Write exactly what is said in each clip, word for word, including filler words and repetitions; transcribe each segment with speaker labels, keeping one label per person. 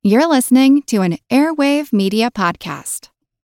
Speaker 1: You're listening to an Airwave Media Podcast.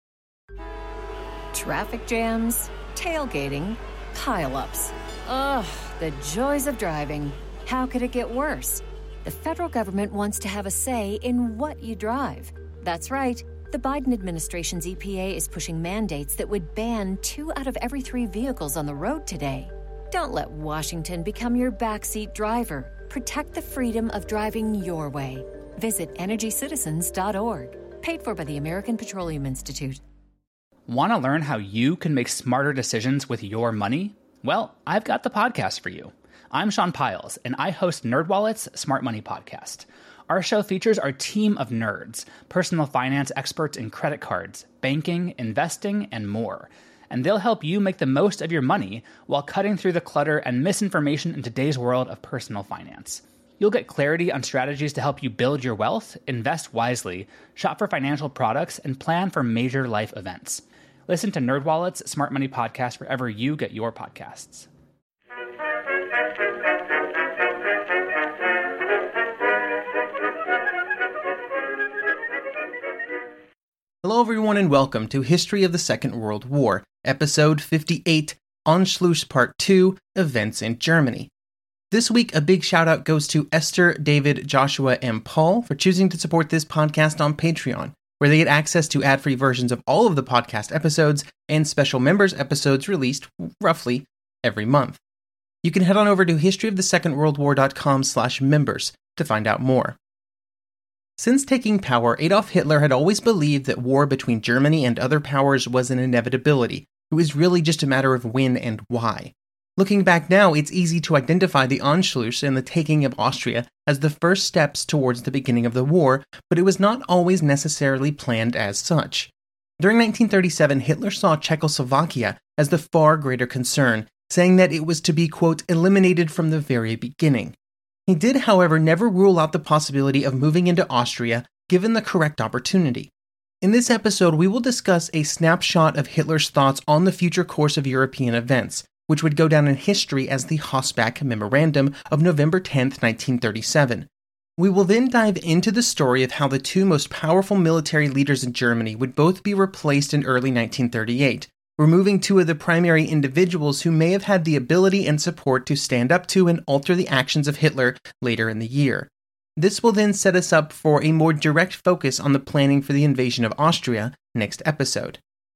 Speaker 2: Traffic jams, tailgating, pile-ups. Ugh, the joys of driving. How could it get worse? The federal government wants to have a say in what you drive. That's right. The Biden administration's E P A is pushing mandates that would ban two out of every three vehicles on the road today. Don't let Washington become your backseat driver. Protect the freedom of driving your way. Visit energy citizens dot org. Paid for by the American Petroleum Institute.
Speaker 3: Want to learn how you can make smarter decisions with your money? Well, I've got the podcast for you. I'm Sean Piles, and I host NerdWallet's Smart Money Podcast. Our show features our team of nerds, personal finance experts in credit cards, banking, investing, and more. And they'll help you make the most of your money while cutting through the clutter and misinformation in today's world of personal finance. You'll get clarity on strategies to help you build your wealth, invest wisely, shop for financial products, and plan for major life events. Listen to NerdWallet's Smart Money Podcast wherever you get your podcasts.
Speaker 4: Hello everyone and welcome to History of the Second World War, Episode fifty-eight, Anschluss Part two, Events in Germany. This week, a big shout out goes to Esther, David, Joshua, and Paul for choosing to support this podcast on Patreon, where they get access to ad-free versions of all of the podcast episodes and special members episodes released roughly every month. You can head on over to historyofthesecondworldwar.com slash members to find out more. Since taking power, Adolf Hitler had always believed that war between Germany and other powers was an inevitability. It was really just a matter of when and why. Looking back now, it's easy to identify the Anschluss and the taking of Austria as the first steps towards the beginning of the war, but it was not always necessarily planned as such. During nineteen thirty-seven, Hitler saw Czechoslovakia as the far greater concern, saying that it was to be, quote, eliminated from the very beginning. He did, however, never rule out the possibility of moving into Austria given the correct opportunity. In this episode, we will discuss a snapshot of Hitler's thoughts on the future course of European events, which would go down in history as the Hossbach Memorandum of November tenth, nineteen thirty-seven. We will then dive into the story of how the two most powerful military leaders in Germany would both be replaced in early nineteen thirty-eight, removing two of the primary individuals who may have had the ability and support to stand up to and alter the actions of Hitler later in the year. This will then set us up for a more direct focus on the planning for the invasion of Austria next episode.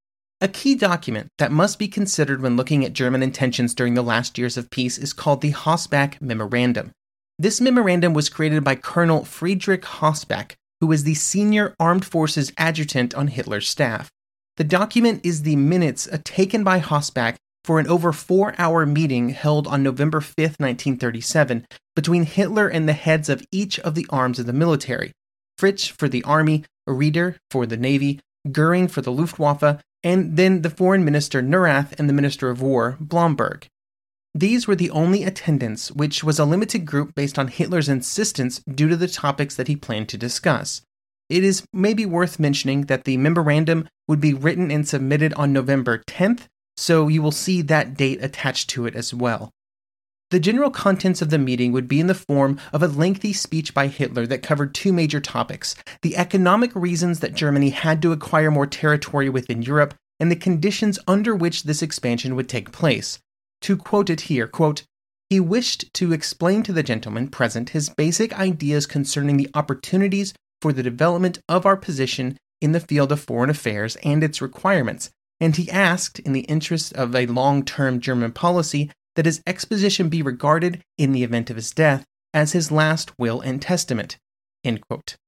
Speaker 4: A key document that must be considered when looking at German intentions during the last years of peace is called the Hossbach Memorandum. This memorandum was created by Colonel Friedrich Hossbach, who was the senior armed forces adjutant on Hitler's staff. The document is the minutes taken by Hossbach for an over four-hour meeting held on November fifth, nineteen thirty-seven, between Hitler and the heads of each of the arms of the military: Fritsch for the army, Raeder for the navy, Göring for the Luftwaffe, and then the foreign minister Neurath and the minister of war Blomberg. These were the only attendants, which was a limited group based on Hitler's insistence due to the topics that he planned to discuss. It is maybe worth mentioning that the memorandum would be written and submitted on November tenth, so you will see that date attached to it as well. The general contents of the meeting would be in the form of a lengthy speech by Hitler that covered two major topics: the economic reasons that Germany had to acquire more territory within Europe, and the conditions under which this expansion would take place. To quote it here, quote, "He wished to explain to the gentlemen present his basic ideas concerning the opportunities for the development of our position in the field of foreign affairs and its requirements, and he asked, in the interest of a long-term German policy, that his exposition be regarded, in the event of his death, as his last will and testament." End quote.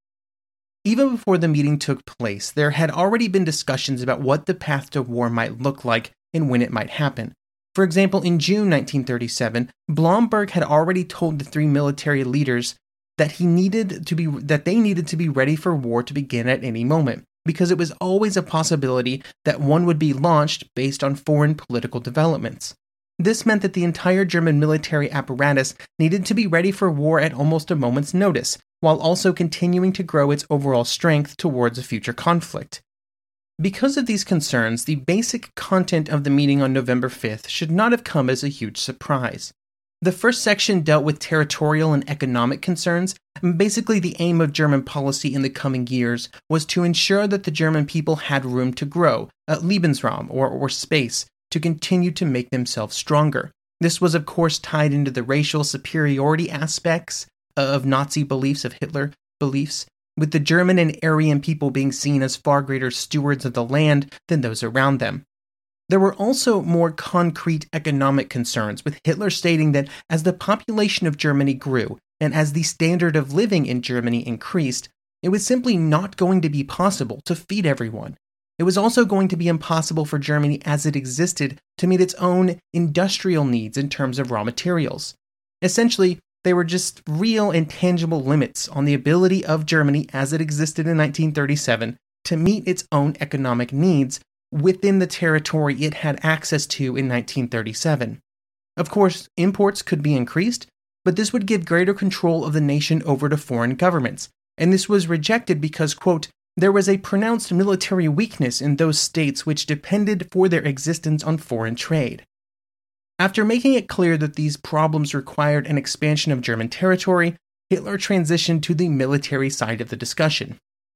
Speaker 4: Even before the meeting took place, there had already been discussions about what the path to war might look like and when it might happen. For example, in June nineteen thirty-seven, Blomberg had already told the three military leaders that he needed to be that they needed to be ready for war to begin at any moment, because it was always a possibility that one would be launched based on foreign political developments. This meant that the entire German military apparatus needed to be ready for war at almost a moment's notice, while also continuing to grow its overall strength towards a future conflict. Because of these concerns, the basic content of the meeting on November fifth should not have come as a huge surprise. The first section dealt with territorial and economic concerns. Basically, the aim of German policy in the coming years was to ensure that the German people had room to grow, uh, Lebensraum, or, or space, to continue to make themselves stronger. This was, of course, tied into the racial superiority aspects of Nazi beliefs, of Hitler beliefs, with the German and Aryan people being seen as far greater stewards of the land than those around them. There were also more concrete economic concerns, with Hitler stating that as the population of Germany grew, and as the standard of living in Germany increased, it was simply not going to be possible to feed everyone. It was also going to be impossible for Germany as it existed to meet its own industrial needs in terms of raw materials. Essentially, they were just real and tangible limits on the ability of Germany as it existed in nineteen thirty-seven to meet its own economic needs within the territory it had access to in nineteen thirty-seven. Of course, imports could be increased, but this would give greater control of the nation over to foreign governments, and this was rejected because, quote, there was a pronounced military weakness in those states which depended for their existence on foreign trade. After making it clear that these problems required an expansion of German territory, Hitler transitioned to the military side of the discussion.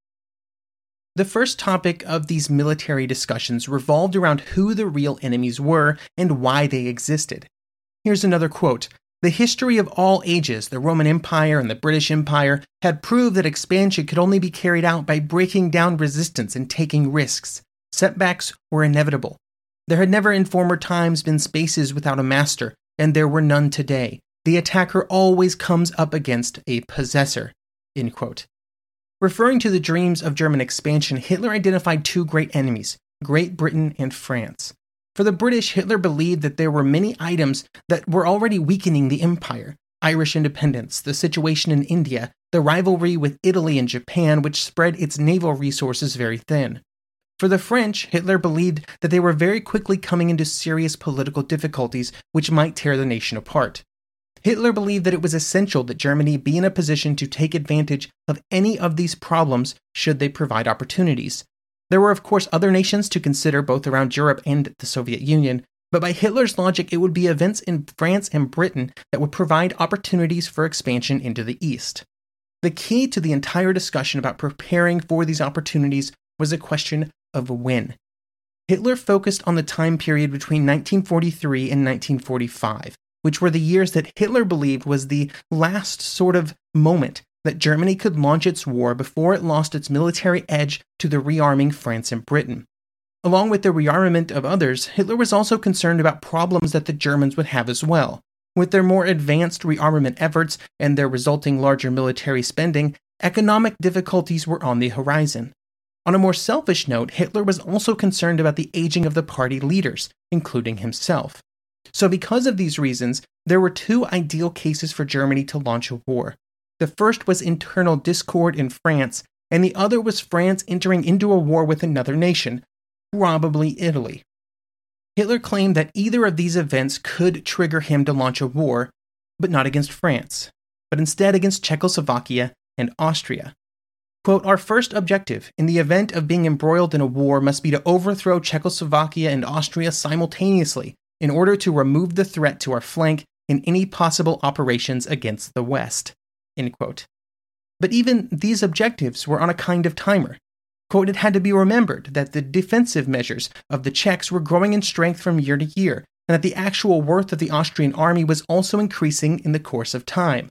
Speaker 4: The first topic of these military discussions revolved around who the real enemies were and why they existed. Here's another quote. The history of all ages, the Roman Empire and the British Empire, had proved that expansion could only be carried out by breaking down resistance and taking risks. Setbacks were inevitable. There had never in former times been spaces without a master, and there were none today. The attacker always comes up against a possessor. End quote. Referring to the dreams of German expansion, Hitler identified two great enemies, Great Britain and France. For the British, Hitler believed that there were many items that were already weakening the empire. Irish independence, the situation in India, the rivalry with Italy and Japan, which spread its naval resources very thin. For the French, Hitler believed that they were very quickly coming into serious political difficulties which might tear the nation apart. Hitler believed that it was essential that Germany be in a position to take advantage of any of these problems should they provide opportunities. There were, of course, other nations to consider both around Europe and the Soviet Union, but by Hitler's logic, it would be events in France and Britain that would provide opportunities for expansion into the East. The key to the entire discussion about preparing for these opportunities was a question of when. Hitler focused on the time period between nineteen forty-three and nineteen forty-five, which were the years that Hitler believed was the last sort of moment that Germany could launch its war before it lost its military edge to the rearming France and Britain. Along with the rearmament of others, Hitler was also concerned about problems that the Germans would have as well. With their more advanced rearmament efforts and their resulting larger military spending, economic difficulties were on the horizon. On a more selfish note, Hitler was also concerned about the aging of the party leaders, including himself. So because of these reasons, there were two ideal cases for Germany to launch a war. The first was internal discord in France, and the other was France entering into a war with another nation, probably Italy. Hitler claimed that either of these events could trigger him to launch a war, but not against France, but instead against Czechoslovakia and Austria. Quote, our first objective in the event of being embroiled in a war must be to overthrow Czechoslovakia and Austria simultaneously in order to remove the threat to our flank in any possible operations against the West. End quote. But even these objectives were on a kind of timer. Quote, it had to be remembered that the defensive measures of the Czechs were growing in strength from year to year, and that the actual worth of the Austrian army was also increasing in the course of time.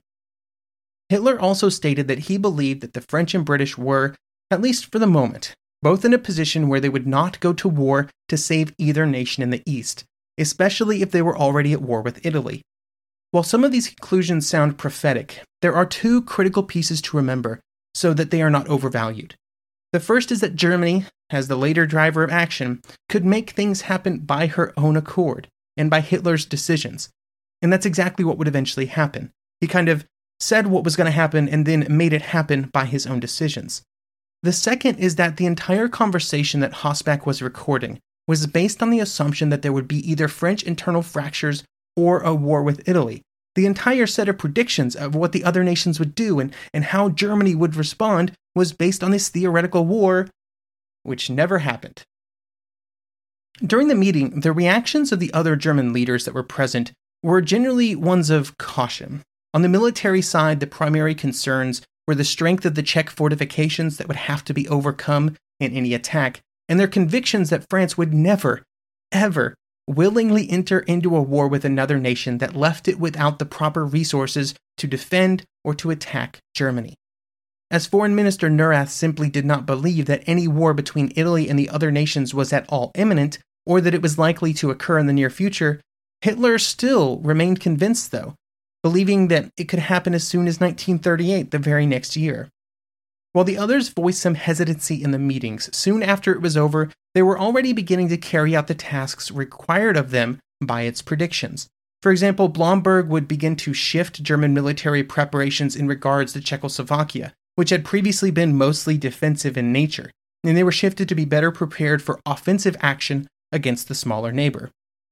Speaker 4: Hitler also stated that he believed that the French and British were, at least for the moment, both in a position where they would not go to war to save either nation in the East, especially if they were already at war with Italy. While some of these conclusions sound prophetic, there are two critical pieces to remember so that they are not overvalued. The first is that Germany, as the later driver of action, could make things happen by her own accord and by Hitler's decisions. And that's exactly what would eventually happen. He kind of said what was going to happen and then made it happen by his own decisions. The second is that the entire conversation that Hossbach was recording was based on the assumption that there would be either French internal fractures or a war with Italy. The entire set of predictions of what the other nations would do and, and how Germany would respond was based on this theoretical war, which never happened. During the meeting, the reactions of the other German leaders that were present were generally ones of caution. On the military side, the primary concerns were the strength of the Czech fortifications that would have to be overcome in any attack, and their convictions that France would never, ever willingly enter into a war with another nation that left it without the proper resources to defend or to attack Germany. As Foreign Minister Neurath simply did not believe that any war between Italy and the other nations was at all imminent, or that it was likely to occur in the near future, Hitler still remained convinced, though, believing that it could happen as soon as nineteen thirty-eight, the very next year. While the others voiced some hesitancy in the meetings, soon after it was over, they were already beginning to carry out the tasks required of them by its predictions. For example, Blomberg would begin to shift German military preparations in regards to Czechoslovakia, which had previously been mostly defensive in nature, and they were shifted to be better prepared for offensive action against the smaller neighbor.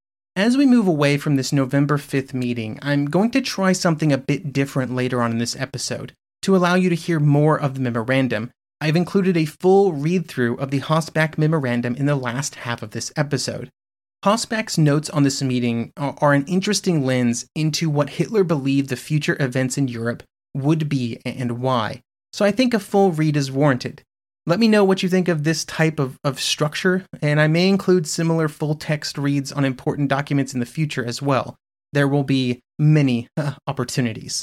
Speaker 4: As we move away from this November fifth meeting, I'm going to try something a bit different later on in this episode. To allow you to hear more of the memorandum, I've included a full read-through of the Hossbach memorandum in the last half of this episode. Hossbach's notes on this meeting are an interesting lens into what Hitler believed the future events in Europe would be and why, so I think a full read is warranted. Let me know what you think of this type of, of structure, and I may include similar full-text reads on important documents in the future as well. There will be many uh, opportunities.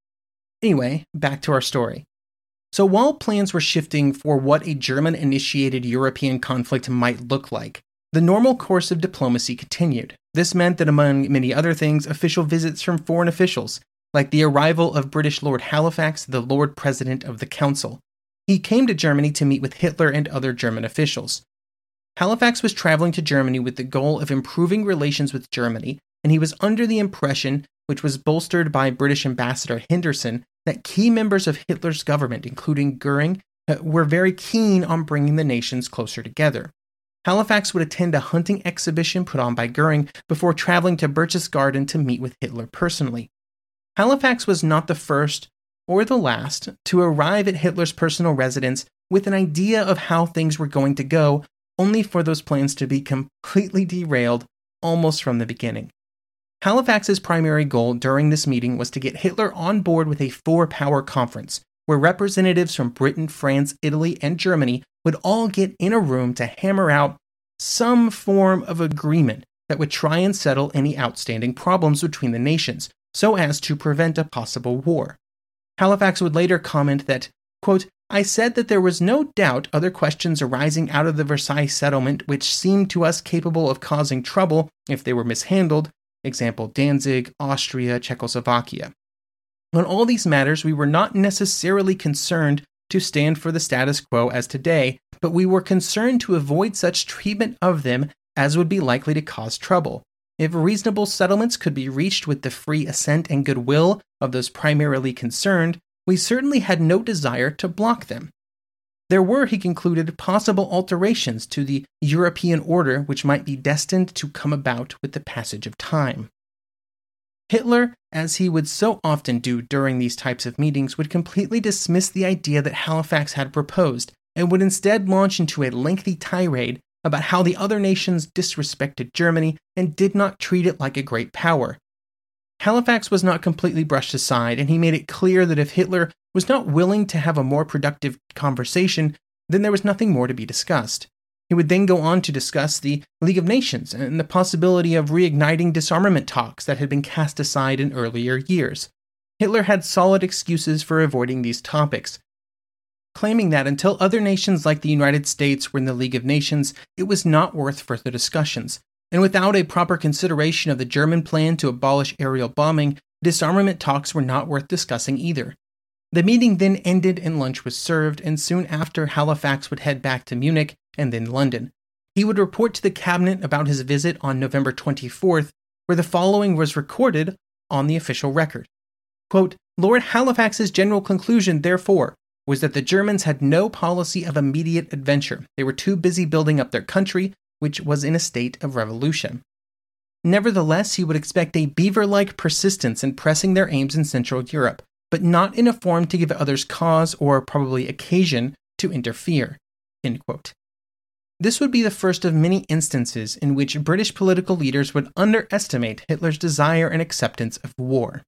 Speaker 4: Anyway, back to our story. So while plans were shifting for what a German-initiated European conflict might look like, the normal course of diplomacy continued. This meant that, among many other things, official visits from foreign officials, like the arrival of British Lord Halifax, the Lord President of the Council. He came to Germany to meet with Hitler and other German officials. Halifax was traveling to Germany with the goal of improving relations with Germany, and he was under the impression, which was bolstered by British Ambassador Henderson, that key members of Hitler's government, including Goering, were very keen on bringing the nations closer together. Halifax would attend a hunting exhibition put on by Goering before traveling to Berchtesgaden to meet with Hitler personally. Halifax was not the first or the last to arrive at Hitler's personal residence with an idea of how things were going to go, only for those plans to be completely derailed almost from the beginning. Halifax's primary goal during this meeting was to get Hitler on board with a four-power conference, where representatives from Britain, France, Italy, and Germany would all get in a room to hammer out some form of agreement that would try and settle any outstanding problems between the nations, so as to prevent a possible war. Halifax would later comment that, quote, "I said that there was no doubt other questions arising out of the Versailles settlement which seemed to us capable of causing trouble if they were mishandled, example Danzig, Austria, Czechoslovakia. On all these matters, we were not necessarily concerned to stand for the status quo as today, but we were concerned to avoid such treatment of them as would be likely to cause trouble. If reasonable settlements could be reached with the free assent and goodwill of those primarily concerned, we certainly had no desire to block them. There were, he concluded, possible alterations to the European order which might be destined to come about with the passage of time." Hitler, as he would so often do during these types of meetings, would completely dismiss the idea that Halifax had proposed, and would instead launch into a lengthy tirade about how the other nations disrespected Germany and did not treat it like a great power. Halifax was not completely brushed aside, and he made it clear that if Hitler was not willing to have a more productive conversation, then there was nothing more to be discussed. He would then go on to discuss the League of Nations and the possibility of reigniting disarmament talks that had been cast aside in earlier years. Hitler had solid excuses for avoiding these topics, claiming that until other nations like the United States were in the League of Nations, it was not worth further discussions. And without a proper consideration of the German plan to abolish aerial bombing, disarmament talks were not worth discussing either. The meeting then ended and lunch was served, and soon after Halifax would head back to Munich and then London. He would report to the cabinet about his visit on November twenty-fourth, where the following was recorded on the official record. Quote, "Lord Halifax's general conclusion, therefore, was that the Germans had no policy of immediate adventure. They were too busy building up their country, which was in a state of revolution. Nevertheless, he would expect a beaver-like persistence in pressing their aims in Central Europe, but not in a form to give others cause or probably occasion to interfere." End quote. This would be the first of many instances in which British political leaders would underestimate Hitler's desire and acceptance of war.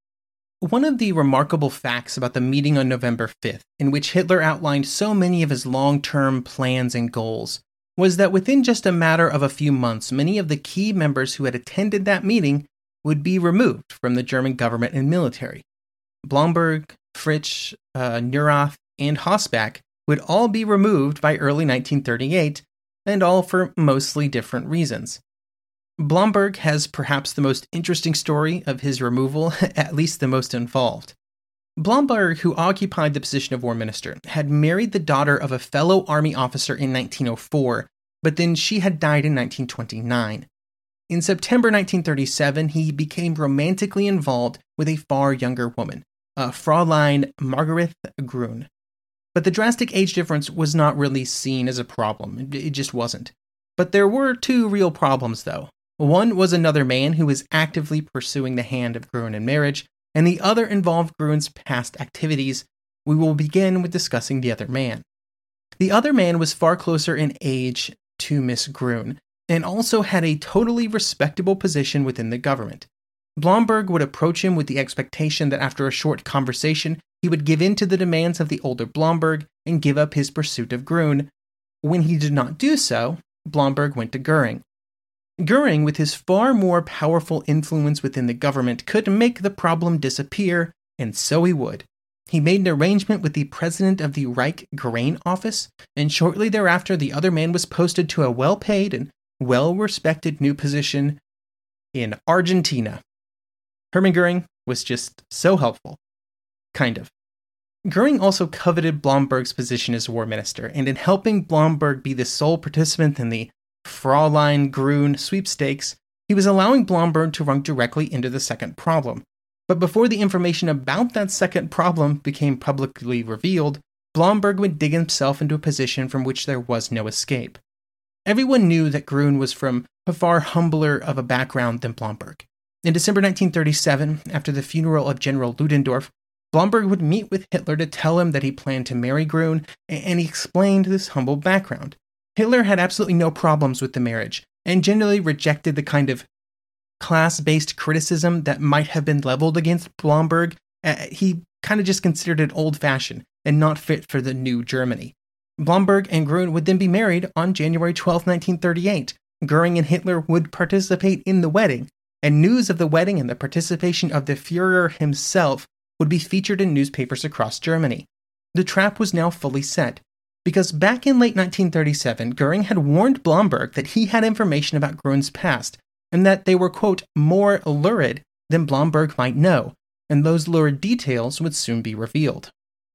Speaker 4: One of the remarkable facts about the meeting on November fifth, in which Hitler outlined so many of his long-term plans and goals, was that within just a matter of a few months, many of the key members who had attended that meeting would be removed from the German government and military. Blomberg, Fritsch, uh, Neurath, and Hossbach would all be removed by early nineteen thirty-eight, and all for mostly different reasons. Blomberg has perhaps the most interesting story of his removal, at least the most involved. Blomberg, who occupied the position of war minister, had married the daughter of a fellow army officer in nineteen oh four, but then she had died in nineteen twenty-nine. In September nineteen thirty-seven, he became romantically involved with a far younger woman, uh, Fräulein Margarethe Grün. But the drastic age difference was not really seen as a problem. It just wasn't. But there were two real problems, though. One was another man who was actively pursuing the hand of Grün in marriage, and the other involved Grün's past activities. We will begin with discussing the other man. The other man was far closer in age to Miss Grün, and also had a totally respectable position within the government. Blomberg would approach him with the expectation that after a short conversation, he would give in to the demands of the older Blomberg and give up his pursuit of Grün. When he did not do so, Blomberg went to Göring. Göring, with his far more powerful influence within the government, could make the problem disappear, and so he would. He made an arrangement with the president of the Reich Grain Office, and shortly thereafter the other man was posted to a well-paid and well-respected new position in Argentina. Hermann Göring was just so helpful. Kind of. Göring also coveted Blomberg's position as war minister, and in helping Blomberg be the sole participant in the Fräulein Grün sweepstakes, he was allowing Blomberg to run directly into the second problem. But before the information about that second problem became publicly revealed, Blomberg would dig himself into a position from which there was no escape. Everyone knew that Grün was from a far humbler of a background than Blomberg. In December nineteen thirty-seven, after the funeral of General Ludendorff, Blomberg would meet with Hitler to tell him that he planned to marry Grün, and he explained this humble background. Hitler had absolutely no problems with the marriage, and generally rejected the kind of class-based criticism that might have been leveled against Blomberg. Uh, he kind of just considered it old-fashioned and not fit for the new Germany. Blomberg and Grün would then be married on January twelfth, nineteen thirty-eight. Göring and Hitler would participate in the wedding, and news of the wedding and the participation of the Führer himself would be featured in newspapers across Germany. The trap was now fully set, because back in late nineteen thirty-seven, Göring had warned Blomberg that he had information about Grün's past, and that they were, quote, more lurid than Blomberg might know, and those lurid details would soon be revealed.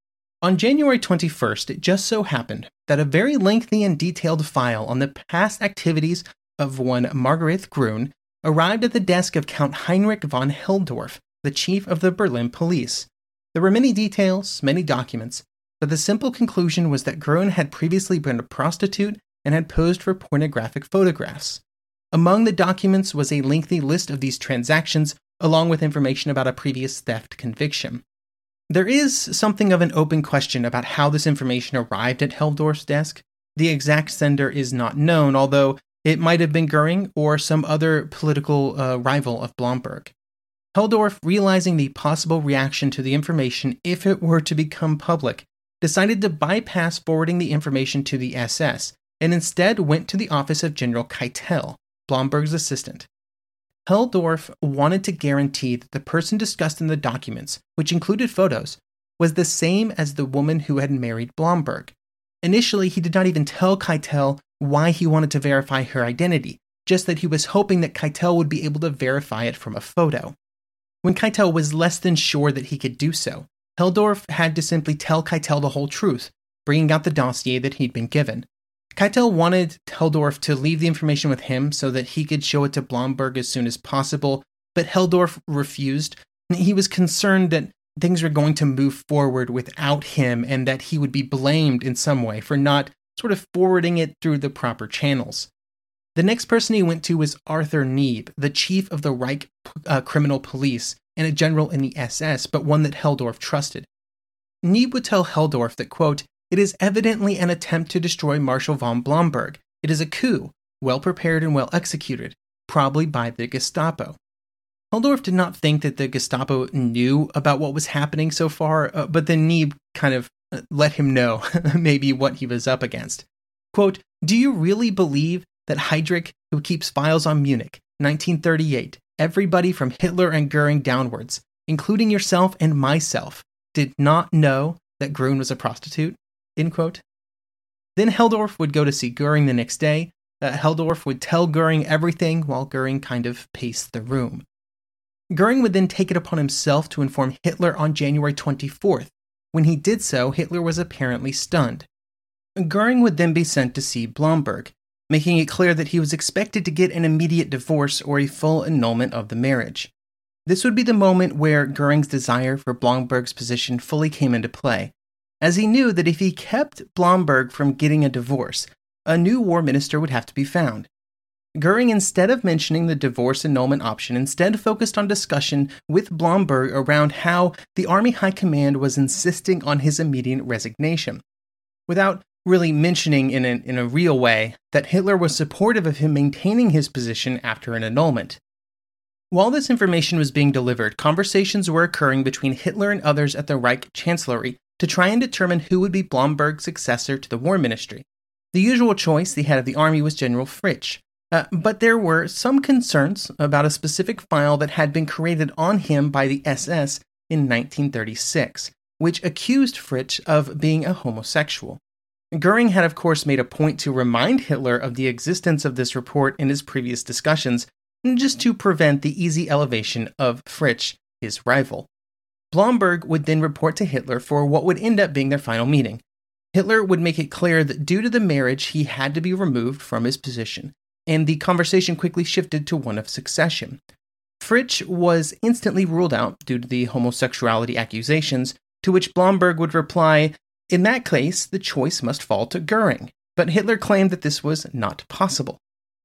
Speaker 4: On January twenty-first, it just so happened that a very lengthy and detailed file on the past activities of one Margarethe Grün arrived at the desk of Count Heinrich von Helldorf, the chief of the Berlin police. There were many details, many documents, but the simple conclusion was that Grün had previously been a prostitute and had posed for pornographic photographs. Among the documents was a lengthy list of these transactions, along with information about a previous theft conviction. There is something of an open question about how this information arrived at Helldorf's desk. The exact sender is not known, although it might have been Göring or some other political uh, rival of Blomberg. Helldorf, realizing the possible reaction to the information if it were to become public, decided to bypass forwarding the information to the S S, and instead went to the office of General Keitel, Blomberg's assistant. Helldorf wanted to guarantee that the person discussed in the documents, which included photos, was the same as the woman who had married Blomberg. Initially, he did not even tell Keitel why he wanted to verify her identity, just that he was hoping that Keitel would be able to verify it from a photo. When Keitel was less than sure that he could do so, Helldorf had to simply tell Keitel the whole truth, bringing out the dossier that he'd been given. Keitel wanted Helldorf to leave the information with him so that he could show it to Blomberg as soon as possible, but Helldorf refused. He was concerned that things were going to move forward without him and that he would be blamed in some way for not sort of forwarding it through the proper channels. The next person he went to was Arthur Nieb, the chief of the Reich uh, Criminal Police and a general in the S S, but one that Helldorf trusted. Nieb would tell Helldorf that, quote, "It is evidently an attempt to destroy Marshal von Blomberg, It is a coup, well prepared and well executed, probably by the Gestapo. Helldorf did not think that the Gestapo knew about what was happening so far, uh, but then Neeb kind of let him know maybe what he was up against. Quote, "Do you really believe that Heydrich, who keeps files on Munich, nineteen thirty-eight, everybody from Hitler and Goering downwards, including yourself and myself, did not know that Grün was a prostitute?" End quote. Then Helldorf would go to see Goering the next day. Uh, Helldorf would tell Goering everything while Goering kind of paced the room. Goering would then take it upon himself to inform Hitler on January twenty-fourth. When he did so, Hitler was apparently stunned. Goering would then be sent to see Blomberg, making it clear that he was expected to get an immediate divorce or a full annulment of the marriage. This would be the moment where Goering's desire for Blomberg's position fully came into play, as he knew that if he kept Blomberg from getting a divorce, a new war minister would have to be found. Goering, instead of mentioning the divorce annulment option, instead focused on discussion with Blomberg around how the Army High Command was insisting on his immediate resignation, without really mentioning in a, in a real way that Hitler was supportive of him maintaining his position after an annulment. While this information was being delivered, conversations were occurring between Hitler and others at the Reich Chancellery to try and determine who would be Blomberg's successor to the War Ministry. The usual choice, the head of the army, was General Fritsch. Uh, but there were some concerns about a specific file that had been created on him by the S S in nineteen thirty-six, which accused Fritsch of being a homosexual. Goering had, of course, made a point to remind Hitler of the existence of this report in his previous discussions, just to prevent the easy elevation of Fritsch, his rival. Blomberg would then report to Hitler for what would end up being their final meeting. Hitler would make it clear that due to the marriage, he had to be removed from his position, and the conversation quickly shifted to one of succession. Fritsch was instantly ruled out due to the homosexuality accusations, to which Blomberg would reply, "In that case, the choice must fall to Goering," but Hitler claimed that this was not possible.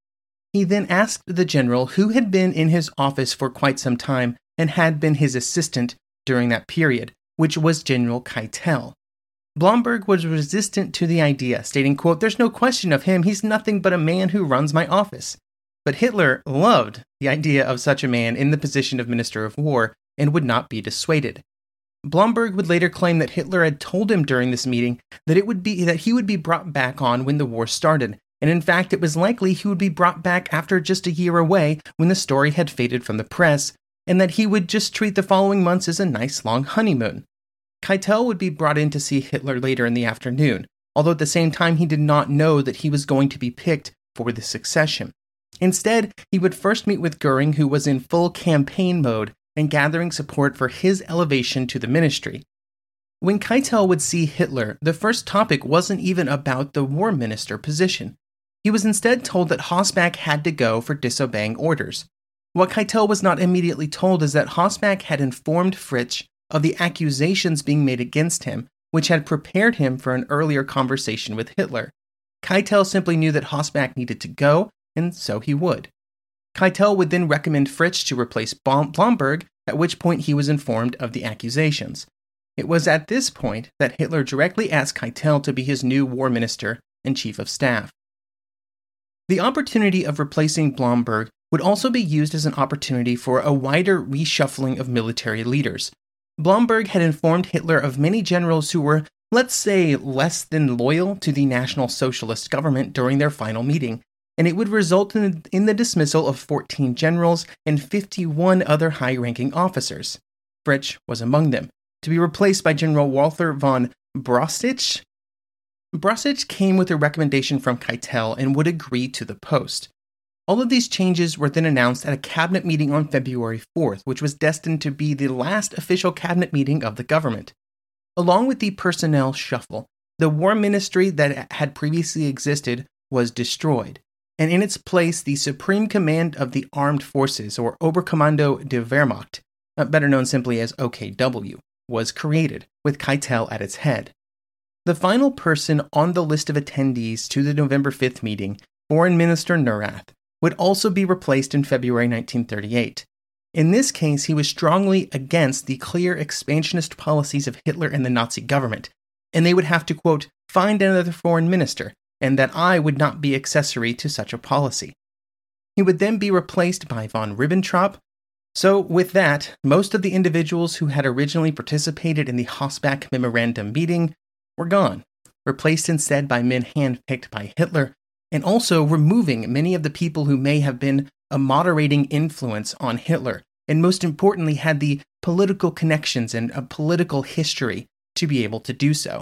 Speaker 4: He then asked the general who had been in his office for quite some time and had been his assistant during that period, which was General Keitel. Blomberg was resistant to the idea, stating, quote, "There's no question of him, he's nothing but a man who runs my office." But Hitler loved the idea of such a man in the position of Minister of War and would not be dissuaded. Blomberg would later claim that Hitler had told him during this meeting that it would be that he would be brought back on when the war started, and in fact it was likely he would be brought back after just a year away when the story had faded from the press, and that he would just treat the following months as a nice long honeymoon. Keitel would be brought in to see Hitler later in the afternoon, although at the same time he did not know that he was going to be picked for the succession. Instead, he would first meet with Goering, who was in full campaign mode and gathering support for his elevation to the ministry. When Keitel would see Hitler, the first topic wasn't even about the war minister position. He was instead told that Hossbach had to go for disobeying orders. What Keitel was not immediately told is that Hossbach had informed Fritsch of the accusations being made against him, which had prepared him for an earlier conversation with Hitler. Keitel simply knew that Hossbach needed to go, and so he would. Keitel would then recommend Fritsch to replace Blomberg, at which point he was informed of the accusations. It was at this point that Hitler directly asked Keitel to be his new war minister and chief of staff. The opportunity of replacing Blomberg would also be used as an opportunity for a wider reshuffling of military leaders. Blomberg had informed Hitler of many generals who were, let's say, less than loyal to the National Socialist government during their final meeting, and it would result in, in the dismissal of fourteen generals and fifty-one other high-ranking officers. Fritsch was among them, to be replaced by General Walther von Brauchitsch. Brauchitsch came with a recommendation from Keitel and would agree to the post. All of these changes were then announced at a cabinet meeting on February fourth, which was destined to be the last official cabinet meeting of the government. Along with the personnel shuffle, the war ministry that had previously existed was destroyed, and in its place the Supreme Command of the Armed Forces, or Oberkommando der Wehrmacht, better known simply as O K W, was created, with Keitel at its head. The final person on the list of attendees to the November fifth meeting, Foreign Minister Neurath, would also be replaced in February nineteen thirty-eight. In this case, he was strongly against the clear expansionist policies of Hitler and the Nazi government, and they would have to, quote, find another foreign minister, and that I would not be accessory to such a policy. He would then be replaced by von Ribbentrop. So with that, most of the individuals who had originally participated in the Hossbach Memorandum meeting were gone, replaced instead by men handpicked by Hitler, and also removing many of the people who may have been a moderating influence on Hitler, and most importantly had the political connections and a political history to be able to do so.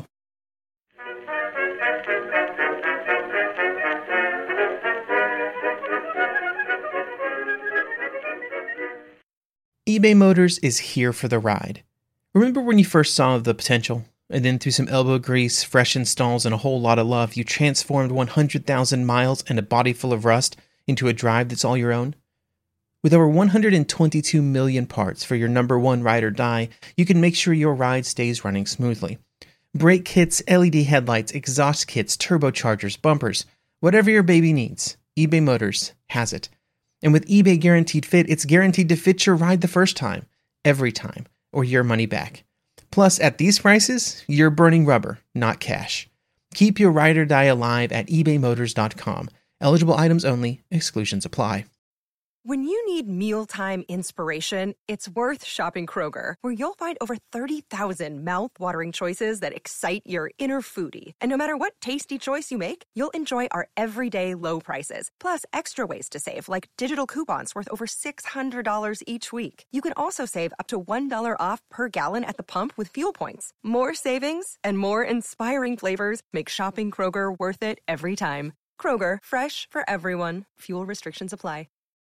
Speaker 4: eBay Motors is here for the ride. Remember when you first saw the potential? And then through some elbow grease, fresh installs, and a whole lot of love, you transformed one hundred thousand miles and a body full of rust into a drive that's all your own? With over one hundred twenty-two million parts for your number one ride or die, you can make sure your ride stays running smoothly. Brake kits, L E D headlights, exhaust kits, turbochargers, bumpers, whatever your baby needs, eBay Motors has it. And with eBay Guaranteed Fit, it's guaranteed to fit your ride the first time, every time, or your money back. Plus, at these prices, you're burning rubber, not cash. Keep your ride or die alive at ebay motors dot com. Eligible items only. Exclusions apply.
Speaker 5: When you need mealtime inspiration, it's worth shopping Kroger, where you'll find over thirty thousand mouth-watering choices that excite your inner foodie. And no matter what tasty choice you make, you'll enjoy our everyday low prices, plus extra ways to save, like digital coupons worth over six hundred dollars each week. You can also save up to one dollar off per gallon at the pump with fuel points. More savings and more inspiring flavors make shopping Kroger worth it every time. Kroger, fresh for everyone. Fuel restrictions apply.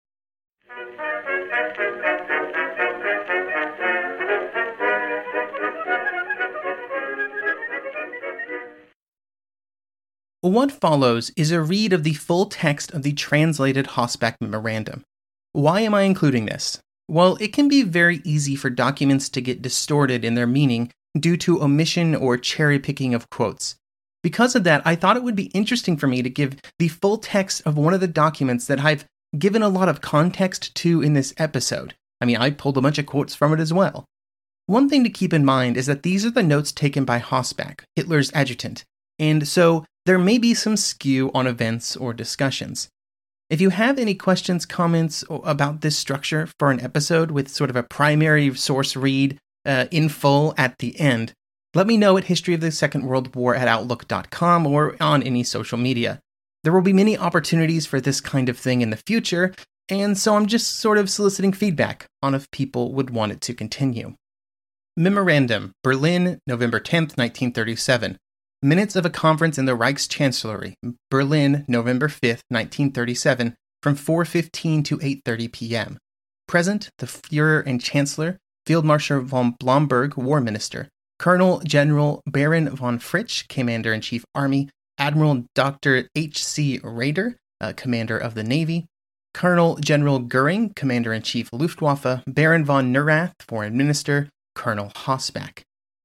Speaker 4: What follows is a read of the full text of the translated Hossbach Memorandum. Why am I including this? Well, it can be very easy for documents to get distorted in their meaning due to omission or cherry-picking of quotes. Because of that, I thought it would be interesting for me to give the full text of one of the documents that I've given a lot of context to in this episode. I mean, I pulled a bunch of quotes from it as well. One thing to keep in mind is that these are the notes taken by Hossbach, Hitler's adjutant, and so there may be some skew on events or discussions. If you have any questions, comments about this structure for an episode with sort of a primary source read uh, in full at the end, let me know at history of the second world war at outlook dot com or on any social media. There will be many opportunities for this kind of thing in the future, and so I'm just sort of soliciting feedback on if people would want it to continue. Memorandum, Berlin, November tenth, nineteen thirty-seven. Minutes of a conference in the Reichschancellery, Berlin, November fifth, nineteen thirty-seven, from four fifteen to eight thirty p.m. Present, the Führer and Chancellor, Field Marshal von Blomberg, War Minister, Colonel General Baron von Fritsch, Commander-in-Chief Army, Admiral Doctor H C Raeder, uh, Commander of the Navy, Colonel General Goering, Commander-in-Chief Luftwaffe, Baron von Neurath, Foreign Minister, Colonel Hossbach.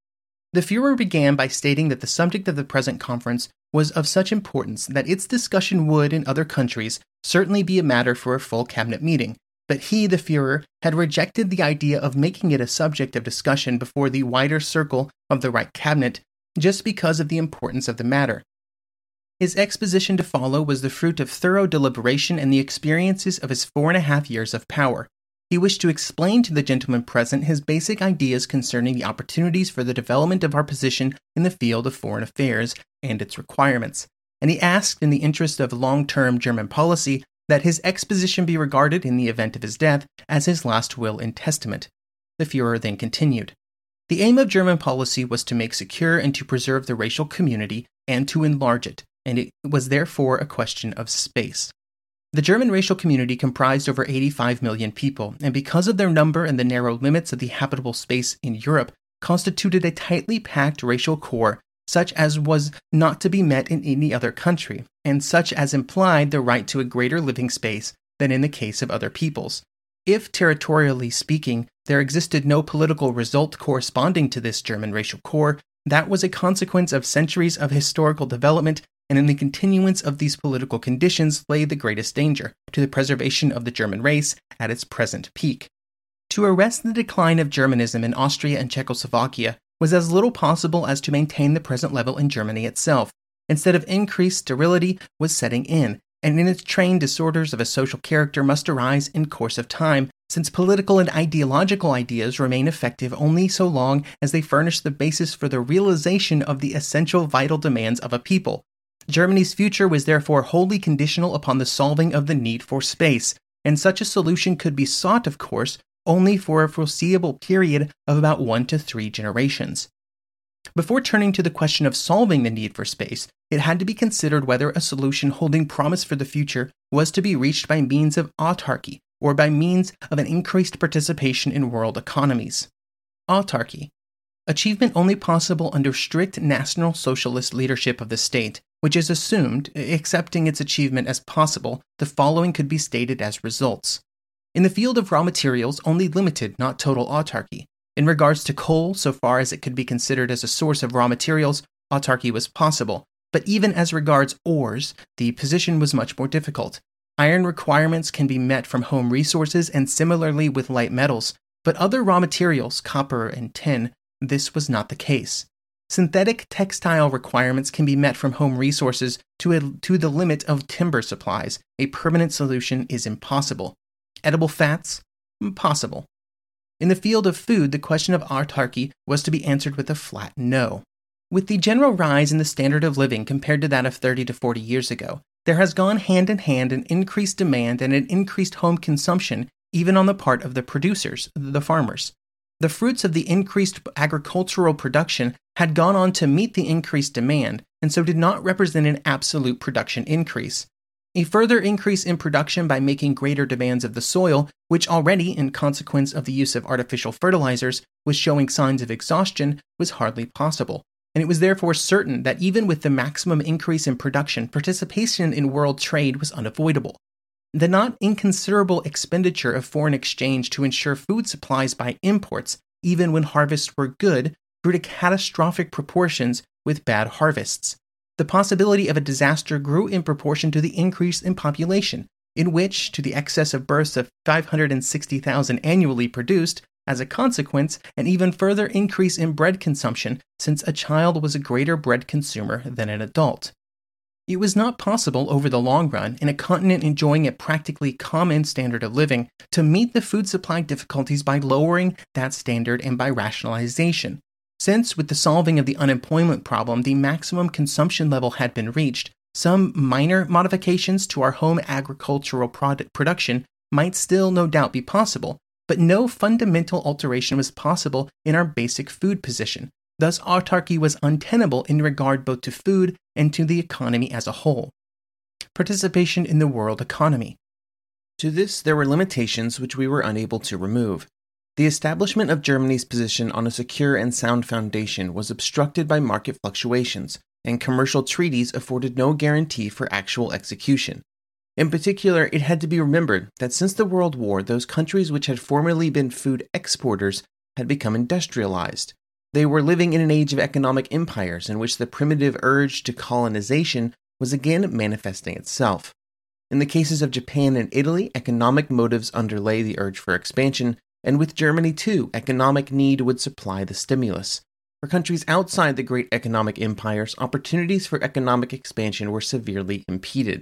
Speaker 4: The Führer began by stating that the subject of the present conference was of such importance that its discussion would, in other countries, certainly be a matter for a full cabinet meeting, but he, the Führer, had rejected the idea of making it a subject of discussion before the wider circle of the Reich Cabinet just because of the importance of the matter. His exposition to follow was the fruit of thorough deliberation and the experiences of his four and a half years of power. He wished to explain to the gentlemen present his basic ideas concerning the opportunities for the development of our position in the field of foreign affairs and its requirements, and he asked, in the interest of long-term German policy, that his exposition be regarded, in the event of his death, as his last will and testament. The Führer then continued. The aim of German policy was to make secure and to preserve the racial community and to enlarge it, and it was therefore a question of space. The German racial community comprised over eighty-five million people, and because of their number and the narrow limits of the habitable space in Europe, constituted a tightly packed racial core, such as was not to be met in any other country, and such as implied the right to a greater living space than in the case of other peoples. If, territorially speaking, there existed no political result corresponding to this German racial core, that was a consequence of centuries of historical development, and in the continuance of these political conditions lay the greatest danger to the preservation of the German race at its present peak. To arrest the decline of Germanism in Austria and Czechoslovakia was as little possible as to maintain the present level in Germany itself, instead of increased sterility, was setting in, and in its train disorders of a social character must arise in course of time, since political and ideological ideas remain effective only so long as they furnish the basis for the realization of the essential vital demands of a people. Germany's future was therefore wholly conditional upon the solving of the need for space, and such a solution could be sought, of course, only for a foreseeable period of about one to three generations. Before turning to the question of solving the need for space, it had to be considered whether a solution holding promise for the future was to be reached by means of autarky, or by means of an increased participation in world economies. Autarky. Achievement only possible under strict National Socialist leadership of the state, which is assumed, accepting its achievement as possible, the following could be stated as results. In the field of raw materials, only limited, not total autarky. In regards to coal, so far as it could be considered as a source of raw materials, autarky was possible, but even as regards ores, the position was much more difficult. Iron requirements can be met from home resources and similarly with light metals, but other raw materials, copper and tin, this was not the case. Synthetic textile requirements can be met from home resources to, a, to the limit of timber supplies. A permanent solution is impossible. Edible fats? Possible. In the field of food, the question of autarky was to be answered with a flat no. With the general rise in the standard of living compared to that of thirty to forty years ago, there has gone hand in hand an increased demand and an increased home consumption even on the part of the producers, the farmers. The fruits of the increased agricultural production had gone on to meet the increased demand, and so did not represent an absolute production increase. A further increase in production by making greater demands of the soil, which already, in consequence of the use of artificial fertilizers, was showing signs of exhaustion, was hardly possible, and it was therefore certain that even with the maximum increase in production, participation in world trade was unavoidable. The not inconsiderable expenditure of foreign exchange to ensure food supplies by imports, even when harvests were good, grew to catastrophic proportions with bad harvests. The possibility of a disaster grew in proportion to the increase in population, in which, to the excess of births of five hundred sixty thousand annually produced, as a consequence, an even further increase in bread consumption, since a child was a greater bread consumer than an adult. It was not possible over the long run, in a continent enjoying a practically common standard of living, to meet the food supply difficulties by lowering that standard and by rationalization. Since, with the solving of the unemployment problem, the maximum consumption level had been reached, some minor modifications to our home agricultural product production might still no doubt be possible, but no fundamental alteration was possible in our basic food position. Thus, autarky was untenable in regard both to food and to the economy as a whole. Participation in the world economy. To this, there were limitations which we were unable to remove. The establishment of Germany's position on a secure and sound foundation was obstructed by market fluctuations, and commercial treaties afforded no guarantee for actual execution. In particular, it had to be remembered that since the World War, those countries which had formerly been food exporters had become industrialized. They were living in an age of economic empires in which the primitive urge to colonization was again manifesting itself. In the cases of Japan and Italy, economic motives underlay the urge for expansion, and with Germany too, economic need would supply the stimulus. For countries outside the great economic empires, opportunities for economic expansion were severely impeded.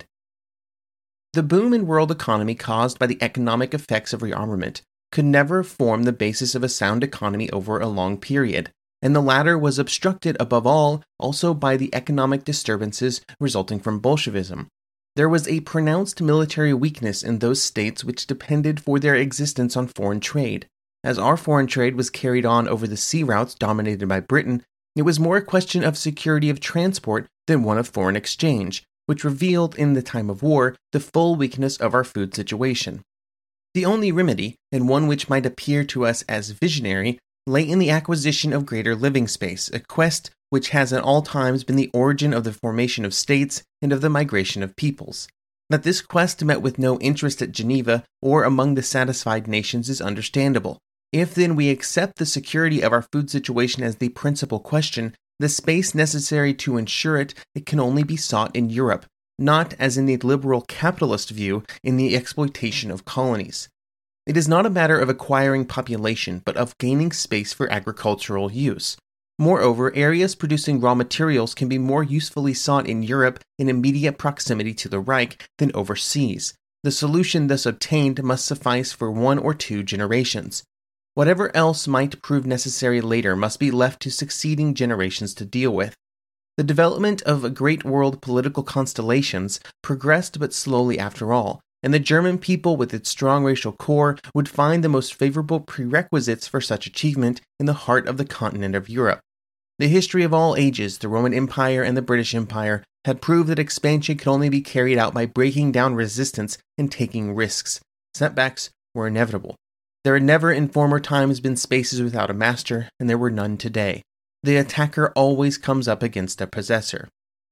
Speaker 4: The boom in world economy caused by the economic effects of rearmament could never form the basis of a sound economy over a long period, and the latter was obstructed above all also by the economic disturbances resulting from Bolshevism. There was a pronounced military weakness in those states which depended for their existence on foreign trade. As our foreign trade was carried on over the sea routes dominated by Britain, it was more a question of security of transport than one of foreign exchange, which revealed in the time of war the full weakness of our food situation. The only remedy, and one which might appear to us as visionary, lay in the acquisition of greater living space, a quest which has at all times been the origin of the formation of states and of the migration of peoples. That this quest met with no interest at Geneva or among the satisfied nations is understandable. If then we accept the security of our food situation as the principal question, the space necessary to ensure it, it can only be sought in Europe, not, as in the liberal capitalist view, in the exploitation of colonies. It is not a matter of acquiring population, but of gaining space for agricultural use. Moreover, areas producing raw materials can be more usefully sought in Europe in immediate proximity to the Reich than overseas. The solution thus obtained must suffice for one or two generations. Whatever else might prove necessary later must be left to succeeding generations to deal with. The development of great world political constellations progressed but slowly after all, and the German people with its strong racial core would find the most favorable prerequisites for such achievement in the heart of the continent of Europe. The history of all ages, the Roman Empire and the British Empire, had proved that expansion could only be carried out by breaking down resistance and taking risks. Setbacks were inevitable. There had never in former times been spaces without a master, and there were none today. The attacker always comes up against a possessor.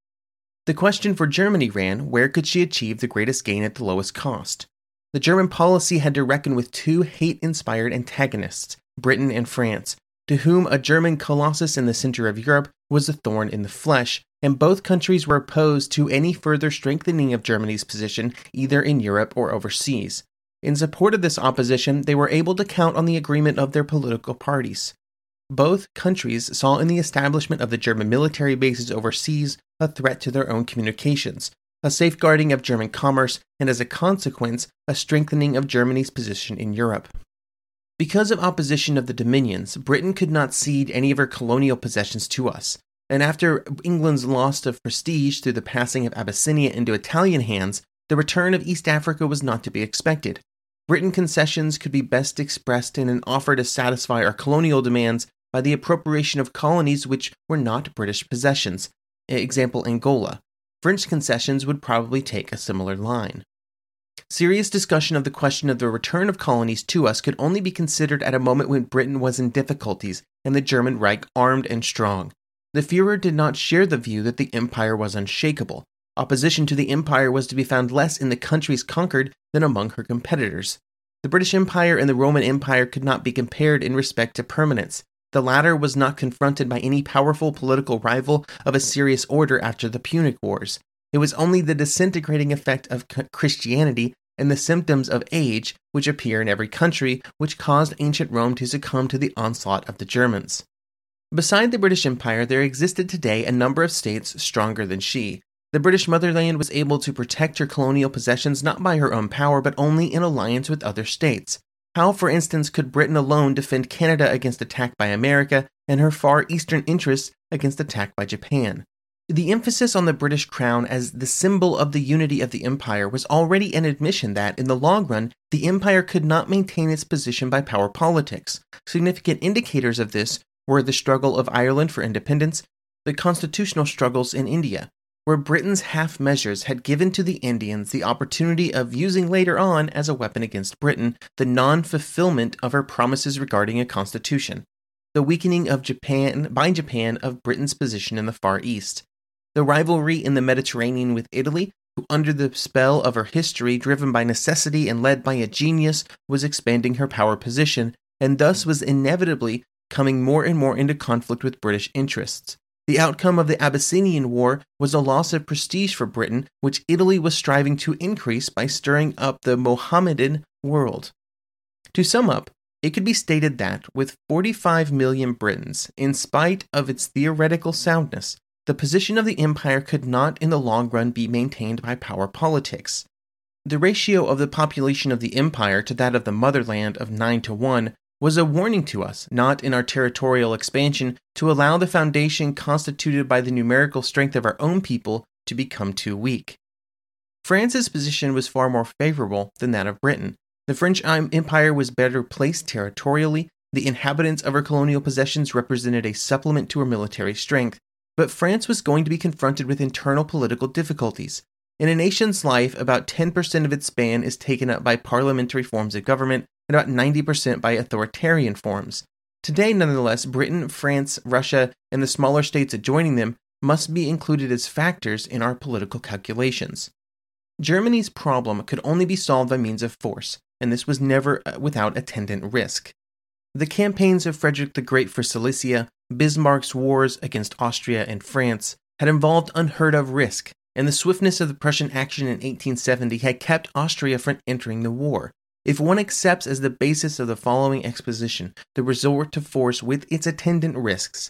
Speaker 4: The question for Germany ran, where could she achieve the greatest gain at the lowest cost? The German policy had to reckon with two hate-inspired antagonists, Britain and France, to whom a German colossus in the center of Europe was a thorn in the flesh, and both countries were opposed to any further strengthening of Germany's position either in Europe or overseas. In support of this opposition, they were able to count on the agreement of their political parties. Both countries saw in the establishment of the German military bases overseas a threat to their own communications, a safeguarding of German commerce, and as a consequence, a strengthening of Germany's position in Europe. Because of opposition of the dominions, Britain could not cede any of her colonial possessions to us, and after England's loss of prestige through the passing of Abyssinia into Italian hands, the return of East Africa was not to be expected. Britain concessions could be best expressed in an offer to satisfy our colonial demands by the appropriation of colonies which were not British possessions, example Angola. French concessions would probably take a similar line. Serious discussion of the question of the return of colonies to us could only be considered at a moment when Britain was in difficulties and the German Reich armed and strong. The Führer did not share the view that the empire was unshakable. Opposition to the empire was to be found less in the countries conquered than among her competitors. The British Empire and the Roman Empire could not be compared in respect to permanence. The latter was not confronted by any powerful political rival of a serious order after the Punic Wars. It was only the disintegrating effect of Christianity and the symptoms of age, which appear in every country, which caused ancient Rome to succumb to the onslaught of the Germans. Beside the British Empire, there existed today a number of states stronger than she. The British motherland was able to protect her colonial possessions not by her own power, but only in alliance with other states. How, for instance, could Britain alone defend Canada against attack by America and her far eastern interests against attack by Japan? The emphasis on the British crown as the symbol of the unity of the empire was already an admission that, in the long run, the empire could not maintain its position by power politics. Significant indicators of this were the struggle of Ireland for independence, the constitutional struggles in India, where Britain's half measures had given to the Indians the opportunity of using later on as a weapon against Britain the non-fulfillment of her promises regarding a constitution, the weakening of Japan by Japan of Britain's position in the Far East, the rivalry in the Mediterranean with Italy, who under the spell of her history, driven by necessity and led by a genius, was expanding her power position, and thus was inevitably coming more and more into conflict with British interests. The outcome of the Abyssinian War was a loss of prestige for Britain, which Italy was striving to increase by stirring up the Mohammedan world. To sum up, it could be stated that, with forty-five million Britons, in spite of its theoretical soundness, the position of the empire could not in the long run be maintained by power politics. The ratio of the population of the empire to that of the motherland of nine to one was a warning to us, not in our territorial expansion, to allow the foundation constituted by the numerical strength of our own people to become too weak. France's position was far more favorable than that of Britain. The French Empire was better placed territorially, the inhabitants of her colonial possessions represented a supplement to her military strength, but France was going to be confronted with internal political difficulties. In a nation's life, about ten percent of its span is taken up by parliamentary forms of government, and about ninety percent by authoritarian forms. Today, nonetheless, Britain, France, Russia, and the smaller states adjoining them must be included as factors in our political calculations. Germany's problem could only be solved by means of force, and this was never without attendant risk. The campaigns of Frederick the Great for Silesia, Bismarck's wars against Austria and France, had involved unheard-of risk, and the swiftness of the Prussian action in eighteen seventy had kept Austria from entering the war. If one accepts as the basis of the following exposition the resort to force with its attendant risks,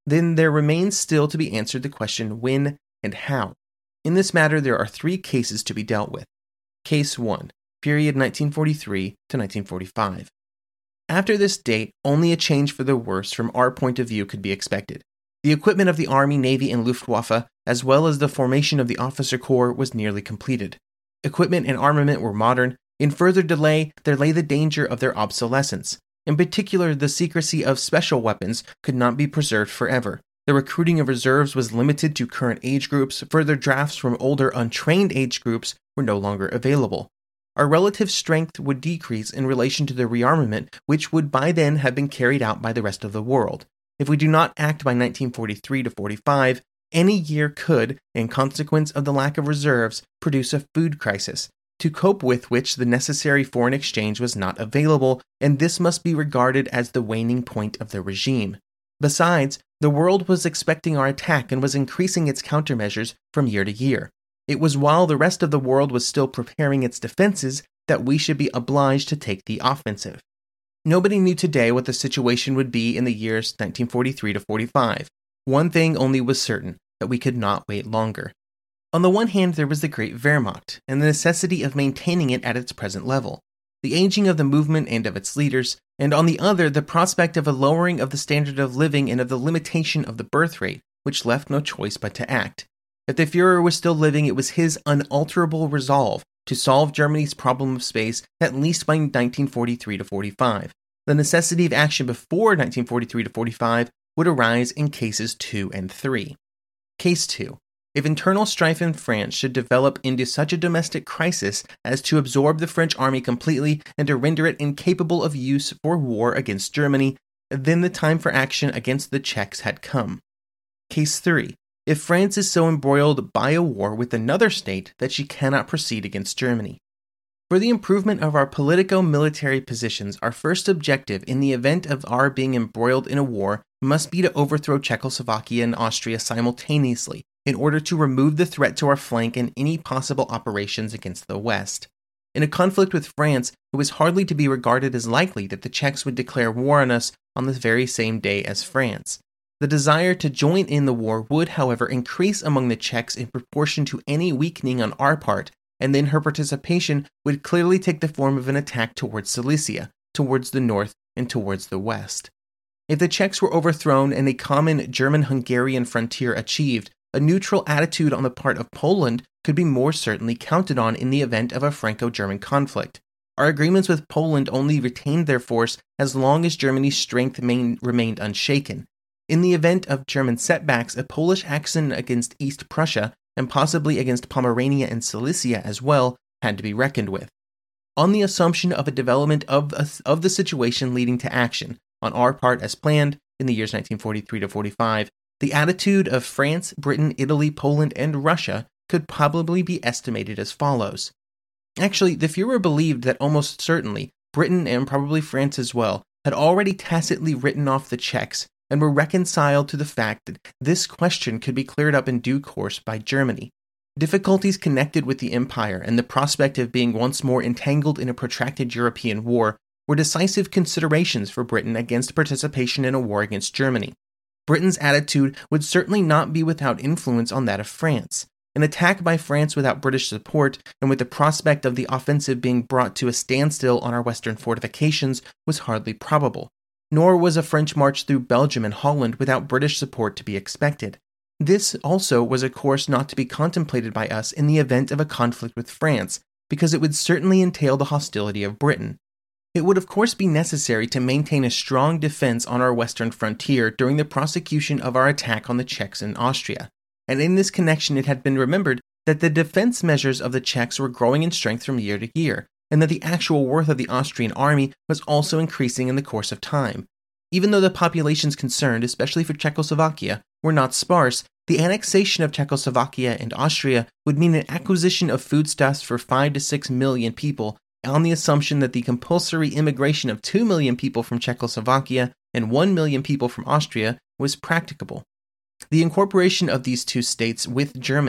Speaker 4: then there remains still to be answered the question when and how. In this matter, there are three cases to be dealt with. Case one, period nineteen forty-three to nineteen forty-five. After this date, only a change for the worse from our point of view could be expected. The equipment of the Army, Navy, and Luftwaffe, as well as the formation of the officer corps, was nearly completed. Equipment and armament were modern. In further delay, there lay the danger of their obsolescence. In particular, the secrecy of special weapons could not be preserved forever. The recruiting of reserves was limited to current age groups. Further drafts from older, untrained age groups were no longer available. Our relative strength would decrease in relation to the rearmament, which would by then have been carried out by the rest of the world. If we do not act by nineteen forty-three to forty-five, any year could, in consequence of the lack of reserves, produce a food crisis, to cope with which the necessary foreign exchange was not available, and this must be regarded as the waning point of the regime. Besides, the world was expecting our attack and was increasing its countermeasures from year to year. It was while the rest of the world was still preparing its defenses that we should be obliged to take the offensive. Nobody knew today what the situation would be in the years nineteen forty-three to forty-five. One thing only was certain, that we could not wait longer. On the one hand, there was the Great Wehrmacht, and the necessity of maintaining it at its present level, the aging of the movement and of its leaders, and on the other, the prospect of a lowering of the standard of living and of the limitation of the birth rate, which left no choice but to act. If the Führer was still living, it was his unalterable resolve to solve Germany's problem of space at least by nineteen forty-three to forty-five. The necessity of action before nineteen forty-three to forty-five would arise in cases two and three. Case two. If internal strife in France should develop into such a domestic crisis as to absorb the French army completely and to render it incapable of use for war against Germany, then the time for action against the Czechs had come. Case three. If France is so embroiled by a war with another state that she cannot proceed against Germany. For the improvement of our politico-military positions, our first objective in the event of our being embroiled in a war must be to overthrow Czechoslovakia and Austria simultaneously, in order to remove the threat to our flank and any possible operations against the West. In a conflict with France, it was hardly to be regarded as likely that the Czechs would declare war on us on the very same day as France. The desire to join in the war would, however, increase among the Czechs in proportion to any weakening on our part, and then her participation would clearly take the form of an attack towards Silesia, towards the north, and towards the west. If the Czechs were overthrown and a common German-Hungarian frontier achieved, a neutral attitude on the part of Poland could be more certainly counted on in the event of a Franco-German conflict. Our agreements with Poland only retained their force as long as Germany's strength main, remained unshaken. In the event of German setbacks, a Polish action against East Prussia, and possibly against Pomerania and Silesia as well, had to be reckoned with. On the assumption of a development of, of the situation leading to action, on our part as planned, in the years nineteen forty-three to forty-five, the attitude of France, Britain, Italy, Poland, and Russia could probably be estimated as follows. Actually, the Führer believed that almost certainly Britain, and probably France as well, had already tacitly written off the Czechs and were reconciled to the fact that this question could be cleared up in due course by Germany. Difficulties connected with the empire and the prospect of being once more entangled in a protracted European war were decisive considerations for Britain against participation in a war against Germany. Britain's attitude would certainly not be without influence on that of France. An attack by France without British support, and with the prospect of the offensive being brought to a standstill on our western fortifications, was hardly probable. Nor was a French march through Belgium and Holland without British support to be expected. This also was a course not to be contemplated by us in the event of a conflict with France, because it would certainly entail the hostility of Britain. It would of course be necessary to maintain a strong defense on our western frontier during the prosecution of our attack on the Czechs in Austria, and in this connection it had been remembered that the defense measures of the Czechs were growing in strength from year to year, and that the actual worth of the Austrian army was also increasing in the course of time. Even though the populations concerned, especially for Czechoslovakia, were not sparse, the annexation of Czechoslovakia and Austria would mean an acquisition of foodstuffs for five to six million people, on the assumption that the compulsory immigration of two million people from Czechoslovakia and one million people from Austria was practicable. The incorporation of these two states with Germany,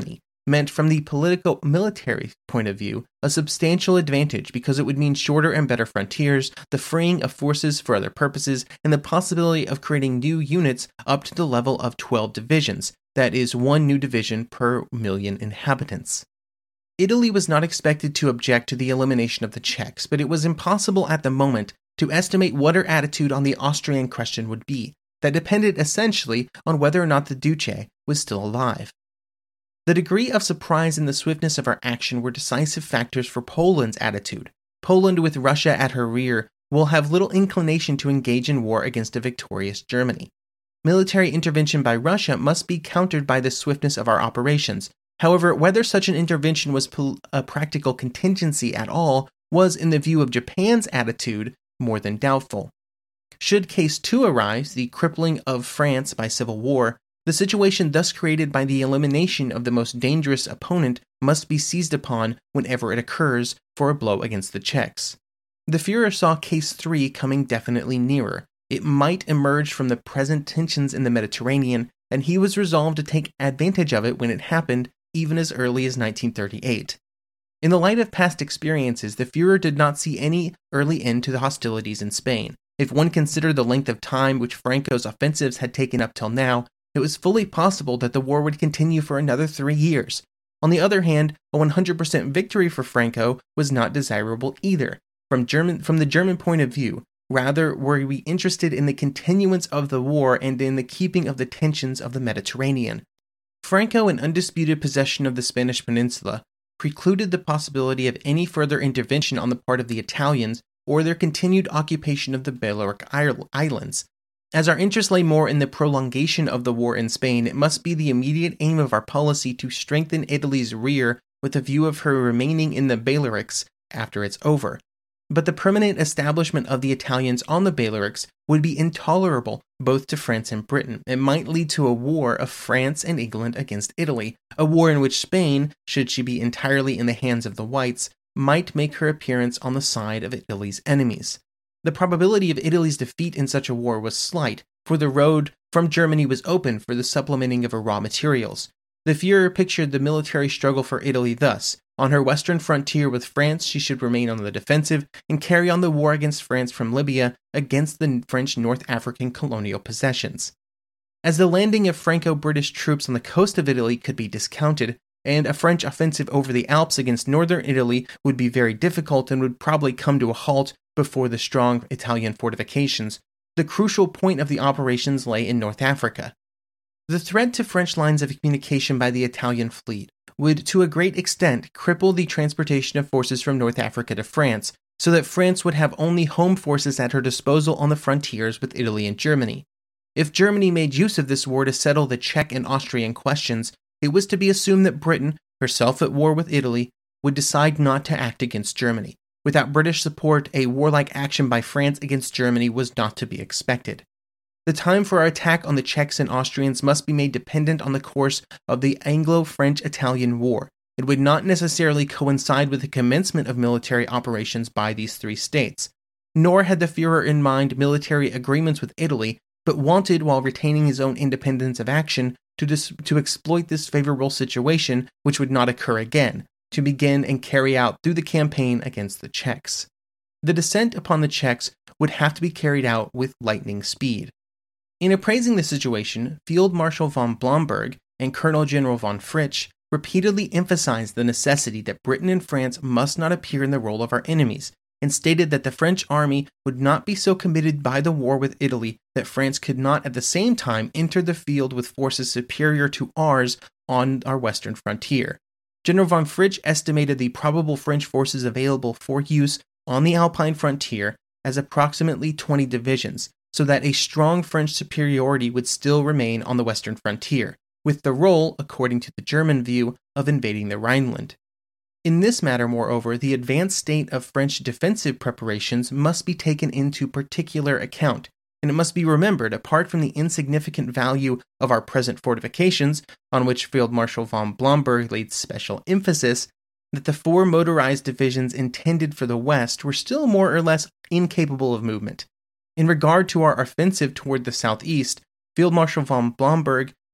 Speaker 4: meant from the politico-military point of view a substantial advantage because it would mean shorter and better frontiers, the freeing of forces for other purposes, and the possibility of creating new units up to the level of twelve divisions, that is, one new division per million inhabitants. Italy was not expected to object to the elimination of the Czechs, but it was impossible at the moment to estimate what her attitude on the Austrian question would be. That depended essentially on whether or not the Duce was still alive. The degree of surprise and the swiftness of her action were decisive factors for Poland's attitude. Poland, with Russia at her rear, will have little inclination to engage in war against a victorious Germany. Military intervention by Russia must be countered by the swiftness of our operations. However, whether such an intervention was a practical contingency at all was, in the view of Japan's attitude, more than doubtful. Should case two arise, the crippling of France by civil war, the situation thus created by the elimination of the most dangerous opponent must be seized upon whenever it occurs for a blow against the Czechs. The Führer saw case three coming definitely nearer. It might emerge from the present tensions in the Mediterranean, and he was resolved to take advantage of it when it happened, even as early as nineteen thirty-eight. In the light of past experiences, the Führer did not see any early end to the hostilities in Spain. If one considered the length of time which Franco's offensives had taken up till now, it was fully possible that the war would continue for another three years. On the other hand, a one hundred percent victory for Franco was not desirable either. From German, from the German point of view, rather were we interested in the continuance of the war and in the keeping of the tensions of the Mediterranean. Franco, in undisputed possession of the Spanish peninsula, precluded the possibility of any further intervention on the part of the Italians or their continued occupation of the Balearic Islands. As our interest lay more in the prolongation of the war in Spain, it must be the immediate aim of our policy to strengthen Italy's rear with a view of her remaining in the Balearics after it's over. But the permanent establishment of the Italians on the Balearics would be intolerable both to France and Britain. It might lead to a war of France and England against Italy, a war in which Spain, should she be entirely in the hands of the Whites, might make her appearance on the side of Italy's enemies. The probability of Italy's defeat in such a war was slight, for the road from Germany was open for the supplementing of her raw materials. The Führer pictured the military struggle for Italy thus: on her western frontier with France, she should remain on the defensive and carry on the war against France from Libya against the French North African colonial possessions. As the landing of Franco-British troops on the coast of Italy could be discounted, and a French offensive over the Alps against northern Italy would be very difficult and would probably come to a halt before the strong Italian fortifications, the crucial point of the operations lay in North Africa. The threat to French lines of communication by the Italian fleet would, to a great extent, cripple the transportation of forces from North Africa to France, so that France would have only home forces at her disposal on the frontiers with Italy and Germany. If Germany made use of this war to settle the Czech and Austrian questions, it was to be assumed that Britain, herself at war with Italy, would decide not to act against Germany. Without British support, a warlike action by France against Germany was not to be expected. The time for our attack on the Czechs and Austrians must be made dependent on the course of the Anglo-French-Italian War. It would not necessarily coincide with the commencement of military operations by these three states. Nor had the Führer in mind military agreements with Italy, but wanted, while retaining his own independence of action, to, dis- to exploit this favorable situation, which would not occur again, to begin and carry out through the campaign against the Czechs. The descent upon the Czechs would have to be carried out with lightning speed. In appraising the situation, Field Marshal von Blomberg and Colonel General von Fritsch repeatedly emphasized the necessity that Britain and France must not appear in the role of our enemies, and stated that the French army would not be so committed by the war with Italy that France could not at the same time enter the field with forces superior to ours on our western frontier. General von Fritsch estimated the probable French forces available for use on the Alpine frontier as approximately twenty divisions, so that a strong French superiority would still remain on the western frontier, with the role, according to the German view, of invading the Rhineland. In this matter, moreover, the advanced state of French defensive preparations must be taken into particular account, and it must be remembered, apart from the insignificant value of our present fortifications, on which Field Marshal von Blomberg laid special emphasis, that the four motorized divisions intended for the west were still more or less incapable of movement. In regard to our offensive toward the southeast, Field Marshal von Blomberg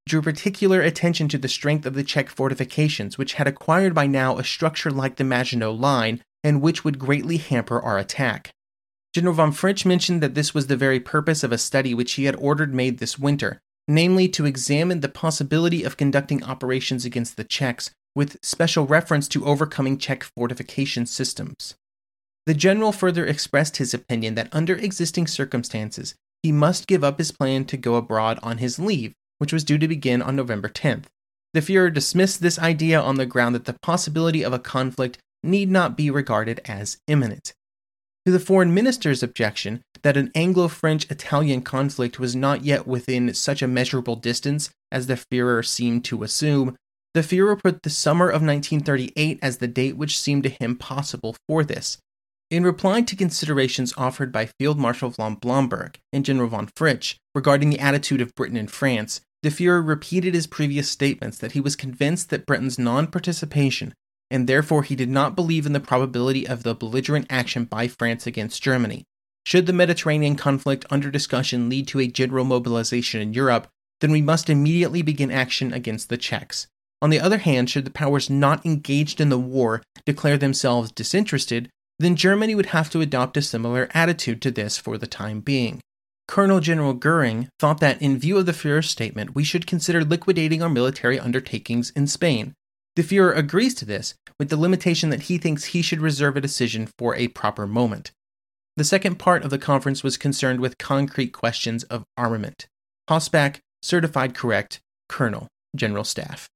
Speaker 4: drew particular attention to the strength of the Czech fortifications, which had acquired by now a structure like the Maginot Line, and which would greatly hamper our attack. General von Fritsch mentioned that this was the very purpose of a study which he had ordered made this winter, namely to examine the possibility of conducting operations against the Czechs, with special reference to overcoming Czech fortification systems. The general further expressed his opinion that under existing circumstances, he must give up his plan to go abroad on his leave, which was due to begin on November tenth. The Führer dismissed this idea on the ground that the possibility of a conflict need not be regarded as imminent. To the foreign minister's objection that an Anglo-French-Italian conflict was not yet within such a measurable distance as the Führer seemed to assume, the Führer put the summer of nineteen thirty-eight as the date which seemed to him possible for this. In reply to considerations offered by Field Marshal von Blomberg and General von Fritsch regarding the attitude of Britain and France, the Führer repeated his previous statements that he was convinced that Britain's non-participation, and therefore he did not believe in the probability of the belligerent action by France against Germany. Should the Mediterranean conflict under discussion lead to a general mobilization in Europe, then we must immediately begin action against the Czechs. On the other hand, should the powers not engaged in the war declare themselves disinterested, then Germany would have to adopt a similar attitude to this for the time being. Colonel General Goering thought that in view of the Führer's statement, we should consider liquidating our military undertakings in Spain. The Führer agrees to this, with the limitation that he thinks he should reserve a decision for a proper moment. The second part of the conference was concerned with concrete questions of armament. Hossbach, certified correct, Colonel, General Staff.